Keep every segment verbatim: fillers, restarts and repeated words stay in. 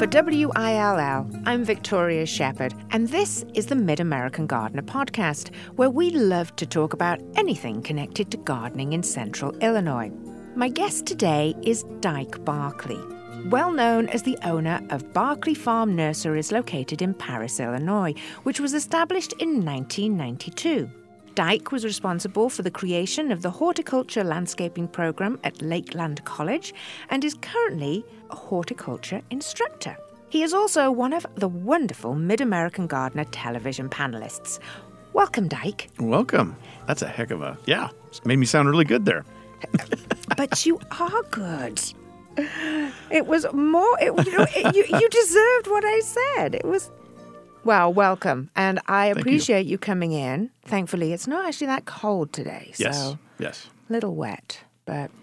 For W I L L, I'm Victoria Shepherd, and this is the Mid-American Gardener podcast, where we love to talk about anything connected to gardening in central Illinois. My guest today is Dyke Barkley, well known as the owner of Barkley Farm Nurseries located in Paris, Illinois, which was established in nineteen ninety-two. Dyke was responsible for the creation of the horticulture landscaping program at Lakeland College and is currently a horticulture instructor. He is also one of the wonderful Mid-American Gardener television panelists. Welcome, Dyke. Welcome. That's a heck of a, yeah, it made me sound really good there. But you are good. It was more, it, you know, it, you, you deserved what I said. It was... Well, welcome. And I appreciate you. you coming in. Thankfully, it's not actually that cold today. So yes, yes. A little wet. But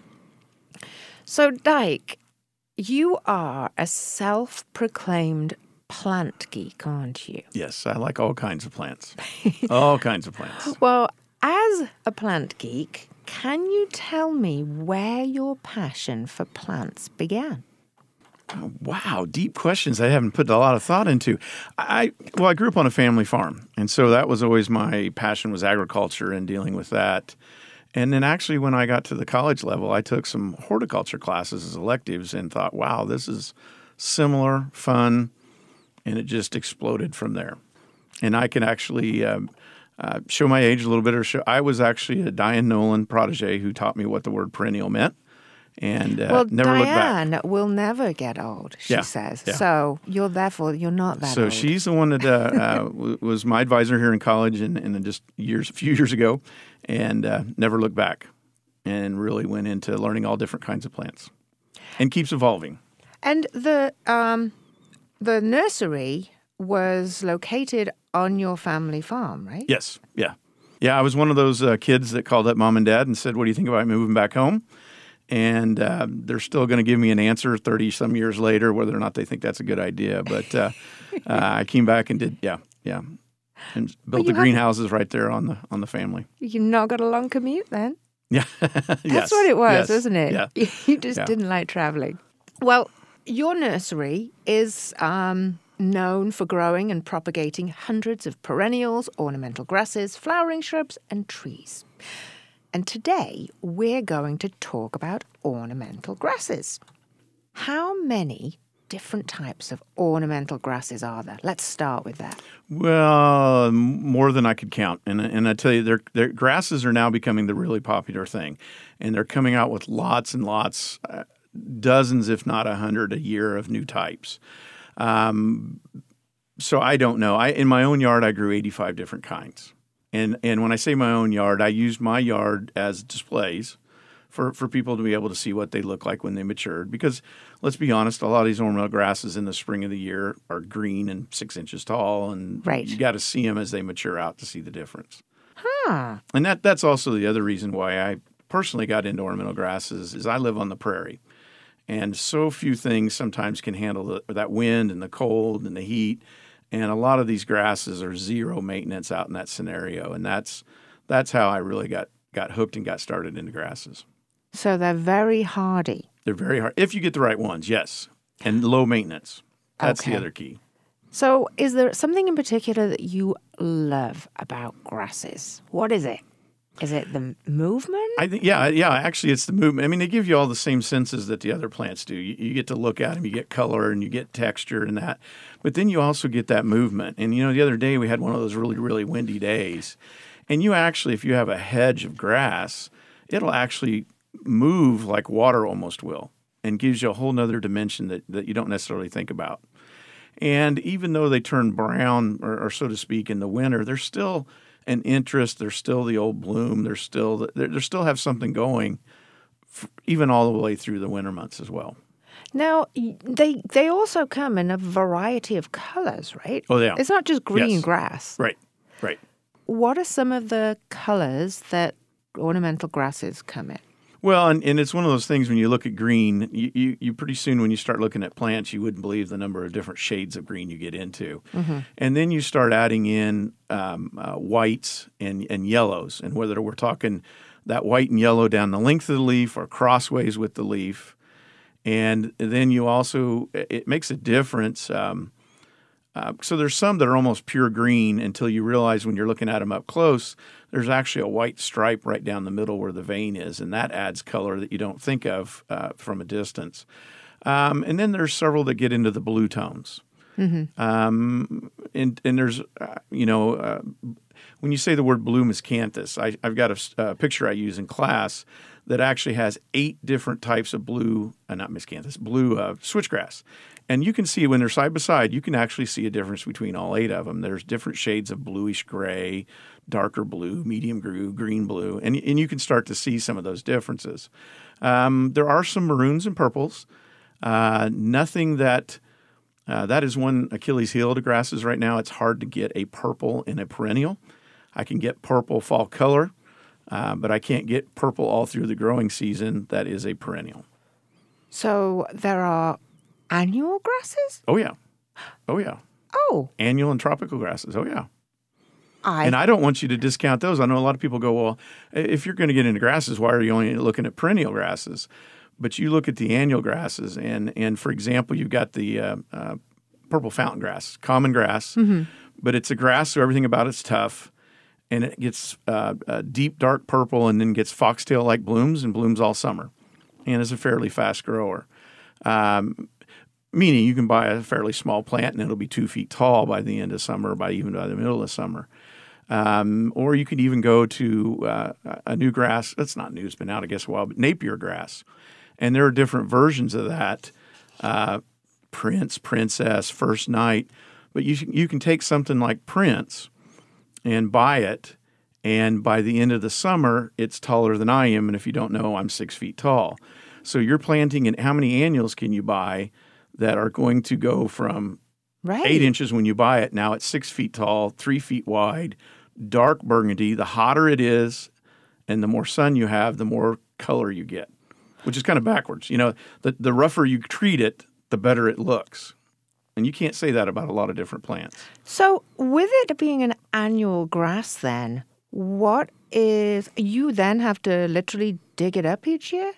so, Dyke, you are a self-proclaimed plant geek, aren't you? Yes, I like all kinds of plants. all kinds of plants. Well, as a plant geek, can you tell me where your passion for plants began? Oh, wow, deep questions I haven't put a lot of thought into. I well, I grew up on a family farm, and so that was always my passion, was agriculture and dealing with that. And then actually when I got to the college level, I took some horticulture classes as electives and thought, wow, this is similar, fun, and it just exploded from there. And I can actually uh, uh, show my age a little bit. Or show, I was actually a Diane Nolan protege who taught me what the word perennial meant. And uh, well, never look back. Diane will never get old, she yeah, says. Yeah. So you're therefore you're not that so old. So she's the one that uh, uh, was my advisor here in college, and, and just years, a few years ago, and uh, never looked back, and really went into learning all different kinds of plants, and keeps evolving. And the um, the nursery was located on your family farm, right? Yes. Yeah. Yeah. I was one of those uh, kids that called up mom and dad and said, "What do you think about moving back home?" And uh, they're still going to give me an answer thirty-some years later, whether or not they think that's a good idea. But uh, uh, I came back and did, yeah, yeah, and built the greenhouses right there on the on the family. You not got a long commute then? Yeah. That's yes. what it was, yes. wasn't it? Yeah. You just yeah. didn't like traveling. Well, your nursery is um, known for growing and propagating hundreds of perennials, ornamental grasses, flowering shrubs, and trees. And today, we're going to talk about ornamental grasses. How many different types of ornamental grasses are there? Let's start with that. Well, more than I could count. And and I tell you, their their grasses are now becoming the really popular thing. And they're coming out with lots and lots, uh, dozens, if not a hundred a year of new types. Um, so I don't know. I in my own yard, I grew eighty-five different kinds. And and when I say my own yard, I used my yard as displays for, for people to be able to see what they look like when they matured. Because let's be honest, a lot of these ornamental grasses in the spring of the year are green and six inches tall, and right. you got to see them as they mature out to see the difference. Huh. And that that's also the other reason why I personally got into ornamental grasses is I live on the prairie, and so few things sometimes can handle the, that wind and the cold and the heat. And a lot of these grasses are zero maintenance out in that scenario. And that's that's how I really got, got hooked and got started into grasses. So they're very hardy. They're very hard. If you get the right ones, yes. And low maintenance. That's okay. the other key. So is there something in particular that you love about grasses? What is it? Is it the movement? I think, yeah, yeah. Actually, it's the movement. I mean, they give you all the same senses that the other plants do. You, you get to look at them, you get color, and you get texture and that. But then you also get that movement. And you know, the other day we had one of those really, really windy days, and you actually, if you have a hedge of grass, it'll actually move like water almost will, and gives you a whole nother dimension that that you don't necessarily think about. And even though they turn brown, or, or so to speak, in the winter, they're still an interest. There's still the old bloom. There's still they they still have something going, f- even all the way through the winter months as well. Now they they also come in a variety of colors, right? Oh, yeah. It's not just green Yes. grass. Right, right. What are some of the colors that ornamental grasses come in? Well, and, and it's one of those things when you look at green, you, you, you pretty soon when you start looking at plants, you wouldn't believe the number of different shades of green you get into. Mm-hmm. And then you start adding in um, uh, whites and, and yellows, and whether we're talking that white and yellow down the length of the leaf or crossways with the leaf. And then you also, it makes a difference. Um, uh, so there's some that are almost pure green until you realize when you're looking at them up close, there's actually a white stripe right down the middle where the vein is, and that adds color that you don't think of uh, from a distance. Um, and then there's several that get into the blue tones. Mm-hmm. Um, and, and there's, uh, you know, uh, when you say the word blue miscanthus, I, I've got a, a picture I use in class that actually has eight different types of blue, uh, not miscanthus, blue uh, switchgrass. And you can see when they're side by side, you can actually see a difference between all eight of them. There's different shades of bluish gray, darker blue, medium blue, green blue, and, and you can start to see some of those differences. Um, there are some maroons and purples. Uh, nothing that uh, that is one Achilles heel to grasses right now. It's hard to get a purple in a perennial. I can get purple fall color, uh, but I can't get purple all through the growing season. That is a perennial. So there are annual grasses? Oh, yeah. Oh, yeah. Oh. Annual and tropical grasses. Oh, yeah. I... And I don't want you to discount those. I know a lot of people go, well, if you're going to get into grasses, why are you only looking at perennial grasses? But you look at the annual grasses, and, and for example, you've got the uh, uh, purple fountain grass, common grass, mm-hmm. but it's a grass, so everything about it's tough, and it gets uh, a deep, dark purple and then gets foxtail-like blooms and blooms all summer, and is a fairly fast grower. Um, meaning you can buy a fairly small plant, and it'll be two feet tall by the end of summer, or by even by the middle of summer. Um, or you could even go to uh, a new grass. That's not new; it's been out, I guess, a while. But Napier grass, and there are different versions of that: uh, Prince, Princess, First Night. But you you can take something like Prince and buy it, and by the end of the summer, it's taller than I am. And if you don't know, I'm six feet tall. So you're planting, and how many annuals can you buy that are going to go from right. eight inches when you buy it? Now it's six feet tall, three feet wide. Dark burgundy. The hotter it is and the more sun you have, the more color you get, which is kind of backwards. You know, the, the rougher you treat it, the better it looks. And you can't say that about a lot of different plants. So with it being an annual grass then, what is – you then have to literally dig it up each year?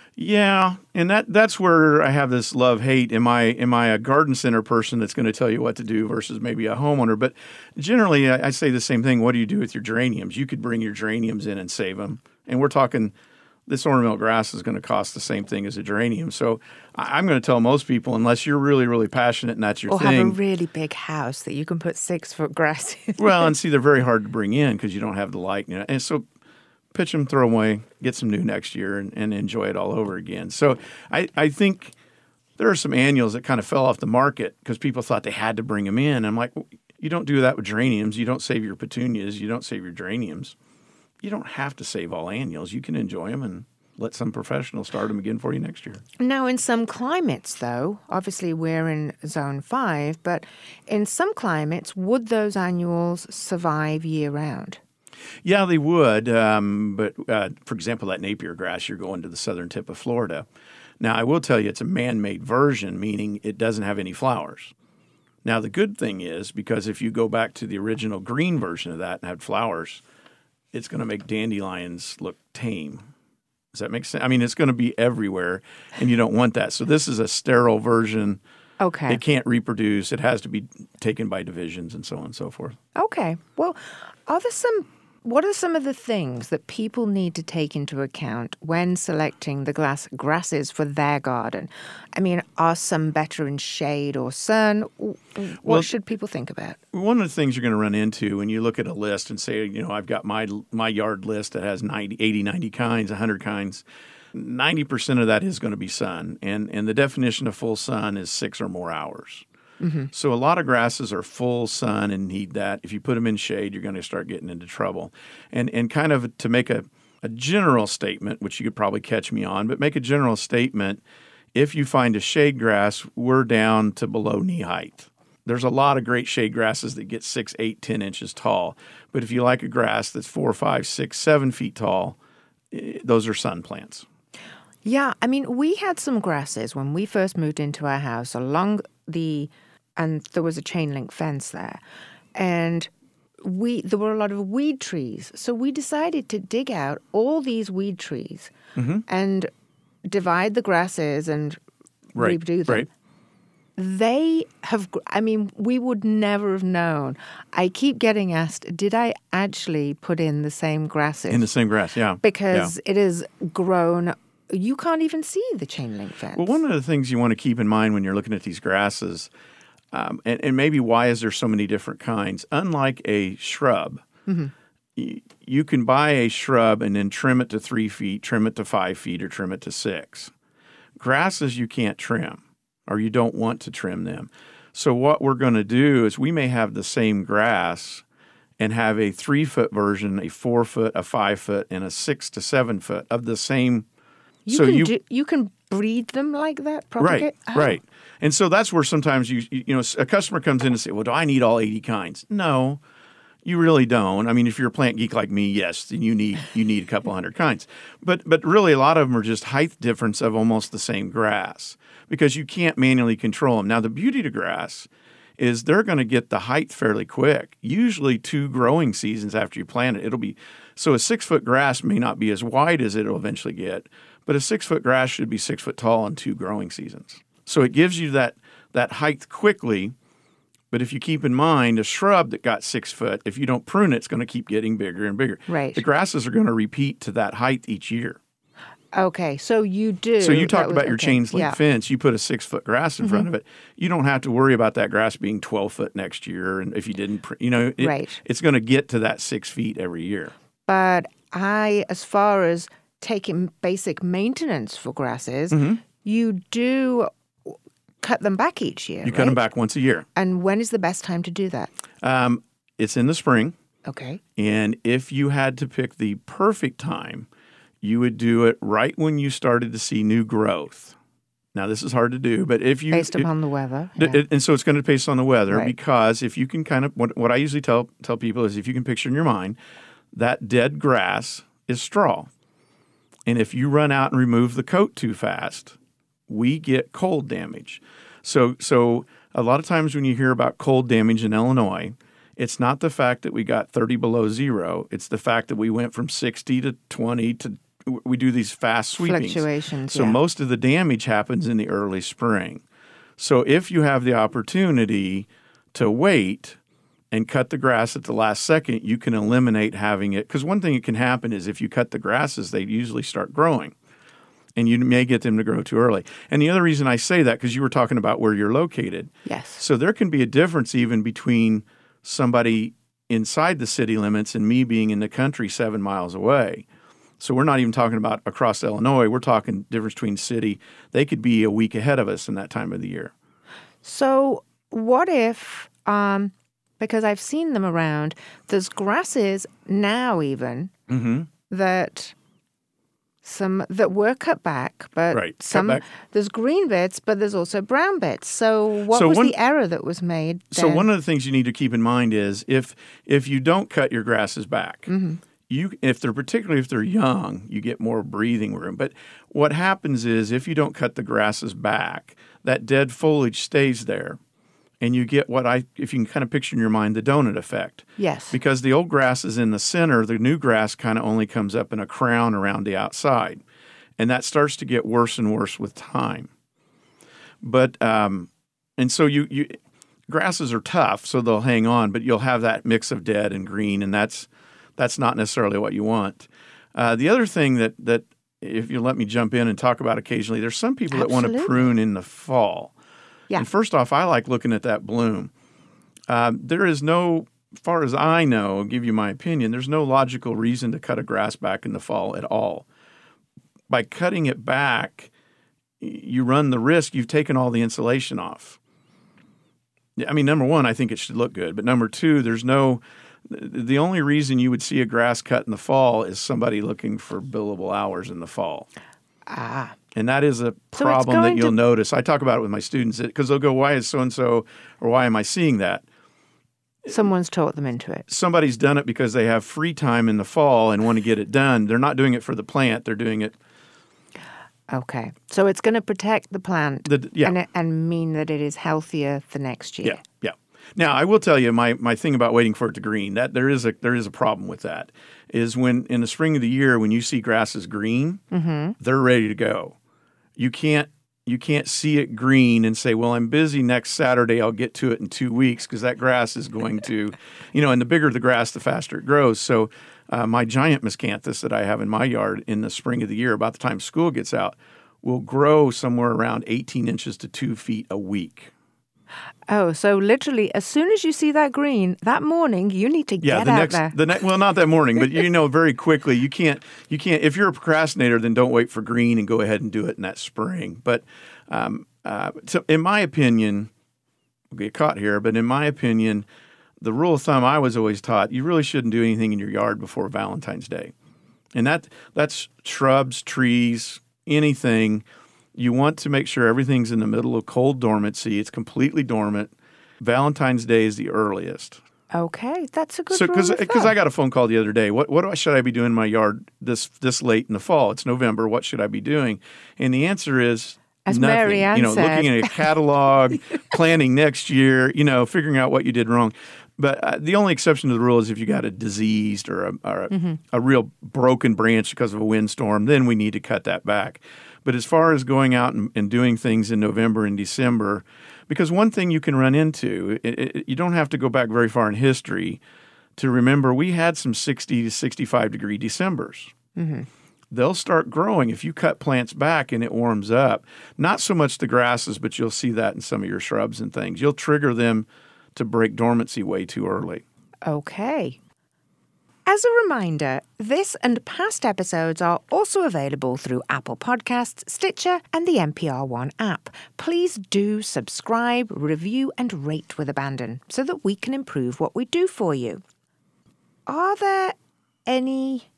Yeah, and that that's where I have this love-hate. Am I am I a garden center person that's going to tell you what to do versus maybe a homeowner? But generally, I, I say the same thing. What do you do with your geraniums? You could bring your geraniums in and save them. And we're talking this ornamental grass is going to cost the same thing as a geranium. So I, I'm going to tell most people, unless you're really, really passionate and that's your or thing. Or have a really big house that you can put six-foot grass in. Well, and see, they're very hard to bring in because you don't have the light. You know, and so pitch them, throw them away, get some new next year, and, and enjoy it all over again. So I, I think there are some annuals that kind of fell off the market because people thought they had to bring them in. I'm like, well, you don't do that with geraniums. You don't save your petunias. You don't save your geraniums. You don't have to save all annuals. You can enjoy them and let some professional start them again for you next year. Now, in some climates, though, obviously we're in zone five, but in some climates, would those annuals survive year-round? Yeah, they would. Um, but, uh, for example, that Napier grass, you're going to the southern tip of Florida. Now, I will tell you it's a man-made version, meaning it doesn't have any flowers. Now, the good thing is, because if you go back to the original green version of that and had flowers, it's going to make dandelions look tame. Does that make sense? I mean, it's going to be everywhere, and you don't want that. So this is a sterile version. Okay. It can't reproduce. It has to be taken by divisions and so on and so forth. Okay. Well, are there some... What are some of the things that people need to take into account when selecting the glass grasses for their garden? I mean, are some better in shade or sun? What well, should people think about? One of the things you're going to run into when you look at a list and say, you know, I've got my my yard list that has ninety, eighty, ninety kinds, one hundred kinds. ninety percent of that is going to be sun. And, and the definition of full sun is six or more hours. Mm-hmm. So a lot of grasses are full sun and need that. If you put them in shade, you're going to start getting into trouble. And and kind of to make a, a general statement, which you could probably catch me on, but make a general statement, if you find a shade grass, we're down to below knee height. There's a lot of great shade grasses that get six, eight, ten inches tall. But if you like a grass that's four, five, six, seven feet tall, those are sun plants. Yeah, I mean, we had some grasses when we first moved into our house along the... and there was a chain link fence there. And we there were a lot of weed trees. So we decided to dig out all these weed trees mm-hmm. and divide the grasses and right, redo them. Right. They have, I mean, we would never have known. I keep getting asked, did I actually put in the same grasses? In the same grass, yeah. Because yeah. it is grown. You can't even see the chain link fence. Well, one of the things you want to keep in mind when you're looking at these grasses, um, and, and maybe why is there so many different kinds? Unlike a shrub, mm-hmm. y- you can buy a shrub and then trim it to three feet, trim it to five feet, or trim it to six. Grasses you can't trim, or you don't want to trim them. So what we're going to do is we may have the same grass and have a three-foot version, a four-foot, a five-foot, and a six to seven-foot of the same. You so can you do, you can breed them like that, propagate? Right, oh. right. And so that's where sometimes you you know a customer comes in and say, well, do I need all eighty kinds? No, you really don't. I mean, if you're a plant geek like me, yes, then you need you need a couple hundred kinds. But but really, a lot of them are just height difference of almost the same grass because you can't manually control them. Now, the beauty to grass is they're going to get the height fairly quick, usually two growing seasons after you plant it. It'll be so a six-foot grass may not be as wide as it'll eventually get, but a six-foot grass should be six foot tall in two growing seasons. So it gives you that that height quickly. But if you keep in mind a shrub that got six foot, if you don't prune it, it's going to keep getting bigger and bigger. Right. The grasses are going to repeat to that height each year. Okay, so you do. So you talked was, about your okay, chain link yeah. fence. You put a six-foot grass in mm-hmm. front of it. You don't have to worry about that grass being twelve foot next year. And if you didn't, pr- you know, it, right. it's going to get to that six feet every year. But I, as far as taking basic maintenance for grasses, mm-hmm. you do cut them back each year. You right? cut them back once a year. And when is the best time to do that? Um, it's in the spring. Okay. And if you had to pick the perfect time, you would do it right when you started to see new growth. Now, this is hard to do, but if you... Based upon it, the weather. Yeah. It, and so it's going to be based on the weather right. because if you can kind of... What, what I usually tell tell people is if you can picture in your mind, that dead grass is straw. And if you run out and remove the coat too fast, we get cold damage. So, so a lot of times when you hear about cold damage in Illinois, it's not the fact that we got thirty below zero. It's the fact that we went from sixty to twenty to... We do these fast sweepings. Fluctuations, So yeah. most of the damage happens in the early spring. So if you have the opportunity to wait and cut the grass at the last second, you can eliminate having it. Because one thing that can happen is if you cut the grasses, they usually start growing. And you may get them to grow too early. And the other reason I say that, because you were talking about where you're located. Yes. So there can be a difference even between somebody inside the city limits and me being in the country seven miles away. So we're not even talking about across Illinois. We're talking difference between city. They could be a week ahead of us in that time of the year. So what if, um, because I've seen them around, there's grasses now even mm-hmm. that some that were cut back, but right. some back. There's green bits, but there's also brown bits. So what so was one, the error that was made then? So one of the things you need to keep in mind is if if you don't cut your grasses back, mm-hmm. You, if they're particularly if they're young, you get more breathing room. But what happens is if you don't cut the grasses back, that dead foliage stays there, and you get what I, if you can kind of picture in your mind, the donut effect. Yes. Because the old grass is in the center, the new grass kind of only comes up in a crown around the outside, and that starts to get worse and worse with time. But um, and so you you grasses are tough, so they'll hang on, but you'll have that mix of dead and green, and that's. That's not necessarily what you want. Uh, the other thing that, that, if you let me jump in and talk about occasionally, there's some people Absolutely. that want to prune in the fall. Yeah. And first off, I like looking at that bloom. Um, there is no, as far as I know, I'll give you my opinion, there's no logical reason to cut a grass back in the fall at all. By cutting it back, you run the risk you've taken all the insulation off. I mean, number one, I think it should look good. But number two, there's no... The only reason you would see a grass cut in the fall is somebody looking for billable hours in the fall. Ah. And that is a So problem that you'll to... notice. I talk about it with my students because they'll go, why is so-and-so or why am I seeing that? Someone's taught them into it. Somebody's done it because they have free time in the fall and want to get it done. They're not doing it for the plant. They're doing it. Okay. So it's going to protect the plant the, yeah. and, and mean that it is healthier for next year. Yeah, yeah. Now, I will tell you my, my thing about waiting for it to green, that there is a there is a problem with that, is when in the spring of the year when you see grasses green, mm-hmm. they're ready to go. You can't you can't see it green and say, well, I'm busy next Saturday. I'll get to it in two weeks because that grass is going to, you know, and the bigger the grass, the faster it grows. So uh, my giant miscanthus that I have in my yard in the spring of the year, about the time school gets out, will grow somewhere around eighteen inches to two feet a week. Oh, so literally, as soon as you see that green, that morning, you need to yeah, get the out next, there. The ne- well, not that morning, but you know very quickly, you can't, you can't, if you're a procrastinator, then don't wait for green and go ahead and do it in that spring. But um, uh, so in my opinion, we'll get caught here, but in my opinion, the rule of thumb I was always taught, you really shouldn't do anything in your yard before Valentine's Day. And that that's shrubs, trees, anything. You want to make sure everything's in the middle of cold dormancy. It's completely dormant. Valentine's Day is the earliest. Okay, that's a good so, rule of thumb. Because I got a phone call the other day. What what do I, should I be doing in my yard this this late in the fall? It's November. What should I be doing? And the answer is As nothing. Mary Ann you know, said. looking at a catalog, planning next year. You know, figuring out what you did wrong. But uh, the only exception to the rule is if you got a diseased or a, or a, mm-hmm. a real broken branch because of a windstorm, then we need to cut that back. But as far as going out and, and doing things in November and December, because one thing you can run into, it, it, you don't have to go back very far in history to remember we had some sixty to sixty-five degree Decembers. Mm-hmm. They'll start growing if you cut plants back and it warms up. Not so much the grasses, but you'll see that in some of your shrubs and things. You'll trigger them to break dormancy way too early. Okay. As a reminder, this and past episodes are also available through Apple Podcasts, Stitcher, and the N P R One app. Please do subscribe, review, and rate with abandon so that we can improve what we do for you. Are there any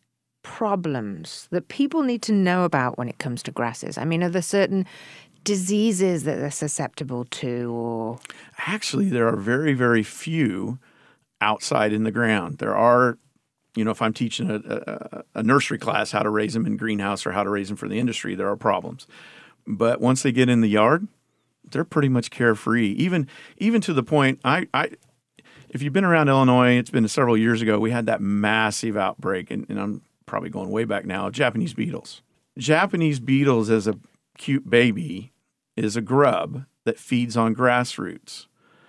problems that people need to know about when it comes to grasses? I mean, are there certain diseases that they're susceptible to? Or Actually, there are very, very few outside in the ground. There are... You know, if I'm teaching a, a, a nursery class how to raise them in greenhouse or how to raise them for the industry, there are problems. But once they get in the yard, they're pretty much carefree. Even even to the point, I, I if you've been around Illinois, it's been several years ago, we had that massive outbreak, and, and I'm probably going way back now, of Japanese beetles. Japanese beetles as a cute baby is a grub that feeds on grass roots.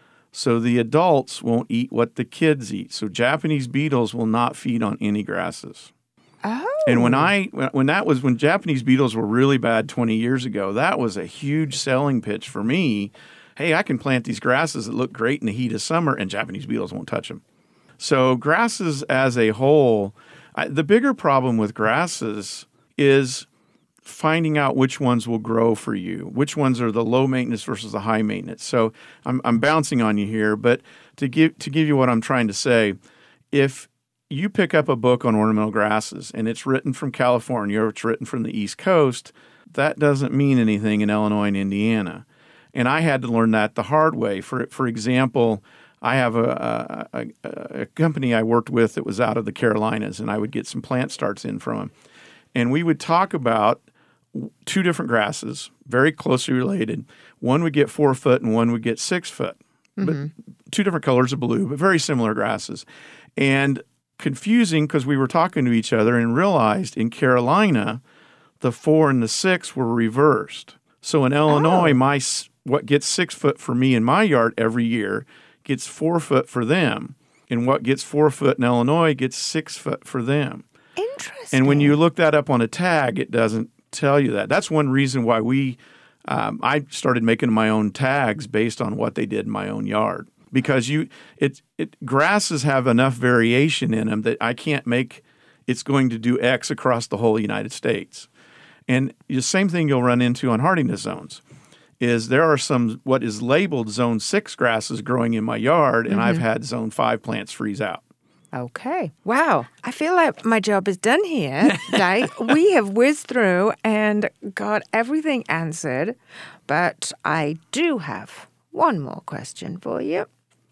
So the adults won't eat what the kids eat. So Japanese beetles will not feed on any grasses. Oh. And when I when that was when Japanese beetles were really bad twenty years ago, that was a huge selling pitch for me. Hey, I can plant these grasses that look great in the heat of summer, and Japanese beetles won't touch them. So grasses as a whole, I, the bigger problem with grasses is finding out which ones will grow for you, which ones are the low maintenance versus the high maintenance. So I'm, I'm bouncing on you here, but to give to give you what I'm trying to say, if you pick up a book on ornamental grasses and it's written from California or it's written from the East Coast, that doesn't mean anything in Illinois and Indiana. And I had to learn that the hard way. For for example, I have a, a, a, a company I worked with that was out of the Carolinas, and I would get some plant starts in from them. And we would talk about two different grasses, very closely related. One would get four foot and one would get six foot. Mm-hmm. But two different colors of blue, but very similar grasses. And confusing because we were talking to each other and realized in Carolina, the four and the six were reversed. So in Illinois, oh. my what gets six foot for me in my yard every year gets four foot for them. And what gets four foot in Illinois gets six foot for them. Interesting. And when you look that up on a tag, it doesn't tell you that. That's one reason why we, um, I started making my own tags based on what they did in my own yard. Because you, it, it, grasses have enough variation in them that I can't make it's going to do X across the whole United States. And the same thing you'll run into on hardiness zones is there are some what is labeled zone six grasses growing in my yard, and mm-hmm. I've had zone five plants freeze out. Okay. Wow. I feel like my job is done here today. We have whizzed through and got everything answered, but I do have one more question for you.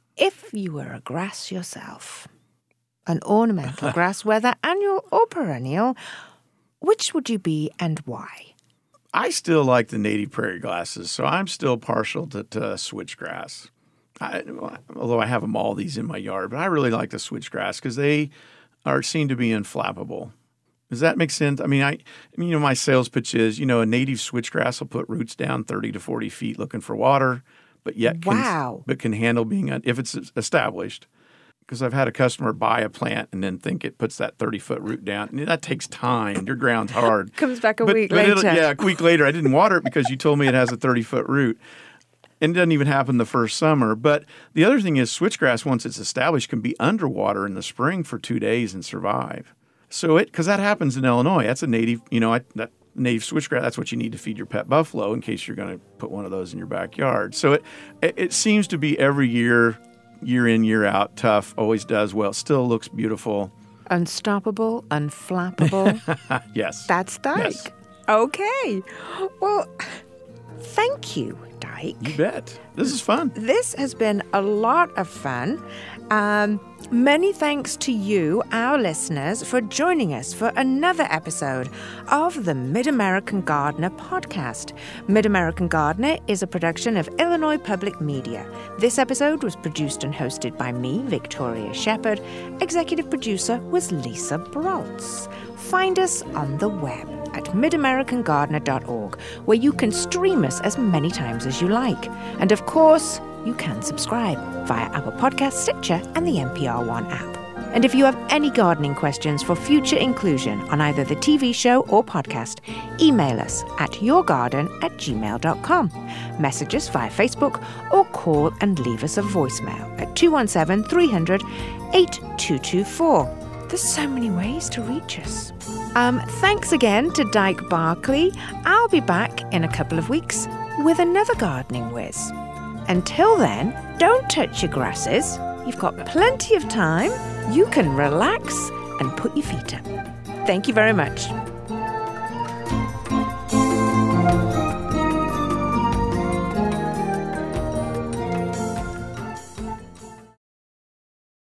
If you were a grass yourself, an ornamental grass, whether annual or perennial, which would you be and why? I still like the native prairie grasses, so I'm still partial to, to switchgrass. I, although I have them all these in my yard, but I really like the switchgrass because they are seem to be inflammable. Does that make sense? I mean, I, I mean, you know, my sales pitch is, you know, a native switchgrass will put roots down thirty to forty feet looking for water, but yet can, wow. but can handle being, if it's established. Because I've had a customer buy a plant and then think it puts that thirty-foot root down. And that takes time. Your ground's hard. Comes back a but, week but later. Yeah, a week later. I didn't water it because you told me it has a thirty-foot root. And it doesn't even happen the first summer. But the other thing is switchgrass, once it's established, can be underwater in the spring for two days and survive. So it, because that happens in Illinois. That's a native, you know, I, that native switchgrass, that's what you need to feed your pet buffalo in case you're going to put one of those in your backyard. So it, it, it seems to be every year, year in, year out, tough, always does well, still looks beautiful. Unstoppable, unflappable. Yes. That's Dyke. Yes. Okay. Well, thank you, Dyke. You bet. This is fun. This has been a lot of fun. Um, many thanks to you, our listeners, for joining us for another episode of the Mid-American Gardener podcast. Mid-American Gardener is a production of Illinois Public Media. This episode was produced and hosted by me, Victoria Shepherd. Executive producer was Lisa Broltz. Find us on the web at mid american gardener dot org, where you can stream us as many times as you like. And of course, you can subscribe via Apple Podcasts, Stitcher, and the N P R One app. And if you have any gardening questions for future inclusion on either the T V show or podcast, email us at yourgarden at gmail dot com. Message us via Facebook or call and leave us a voicemail at two one seven, three hundred, eight two two four. There's so many ways to reach us. Um, thanks again to Dyke Barkley. I'll be back in a couple of weeks with another gardening whiz. Until then, don't touch your grasses. You've got plenty of time. You can relax and put your feet up. Thank you very much.